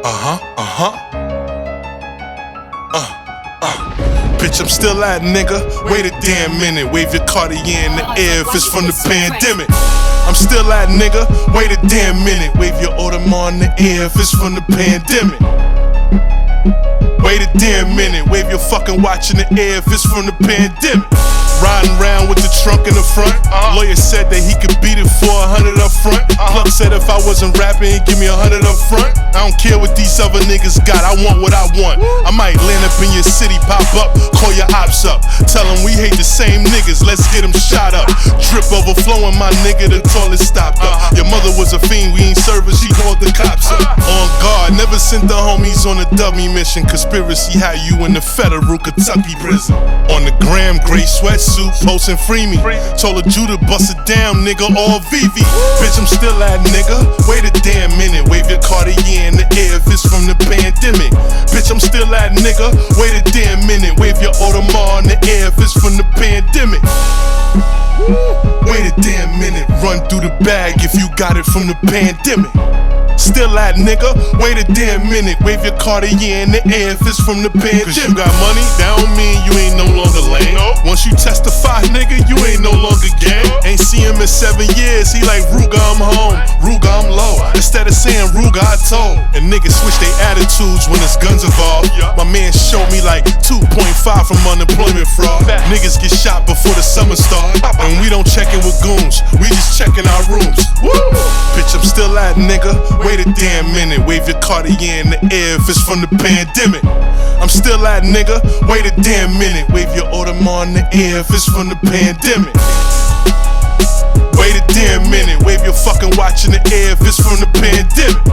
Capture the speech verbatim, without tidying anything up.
Uh-huh, uh-huh. Uh, uh. Bitch, I'm still at, nigga. Wait a damn minute. Wave your Cartier in the air if it's from the pandemic. I'm still at, nigga. Wait a damn minute. Wave your Audemars in the air if it's from the pandemic. Wait a damn minute. Wave your fucking watch in the air if it's from the pandemic. Riding around with the trunk in the front. Uh-huh. Lawyer said that he could beat it for a hundred up front. Uh-huh. Plug said if I wasn't rapping, he'd give me a hundred up front. I don't care what these other niggas got, I want what I want. Woo. I might land up in your city, pop up, call your ops up. Tell them we hate the same niggas, let's get them shot up. Drip overflowing, my nigga, the toilet stopped up. Uh-huh. Your mother was a fiend, we ain't service, she called the cops up. Uh-huh. On guard, never sent the homies on a dummy mission. Conspiracy had you in the federal Kentucky prison. On the gram, gray sweatsuit, posting free me. Told a Jew to bust it down, nigga, all V V. Bitch, I'm still at, nigga. Wait a damn minute. Wave your Cartier in the air if it's from the pandemic. Bitch, I'm still at, nigga. Wait a damn minute. Wave your Audemars in the air if it's from the pandemic. Wait a damn minute. Run through the bag if you got it from the pandemic. Still at, nigga, wait a damn minute. Wave your Cartier in the air if it's from the pandemic. Cause you got money, that don't mean you ain't no longer lame. No. Once you testify, nigga, you ain't no longer gang. No. Ain't see him in seven years, he like Ruger, I'm home. Ruger, I'm low. Instead of saying Ruger, I told. And niggas switch their attitudes when it's guns involved. Yeah. My man showed me like two point five from unemployment fraud. Facts. Niggas get shot before the summer start. And we don't check in with goons, we just checking our rooms. Woo! Bitch, I'm still at, nigga. Wait a damn minute, wave your Cartier in the air if it's from the pandemic. I'm still at, nigga, wait a damn minute, wave your Audemars in the air if it's from the pandemic. Wait a damn minute, wave your fucking watch in the air if it's from the pandemic.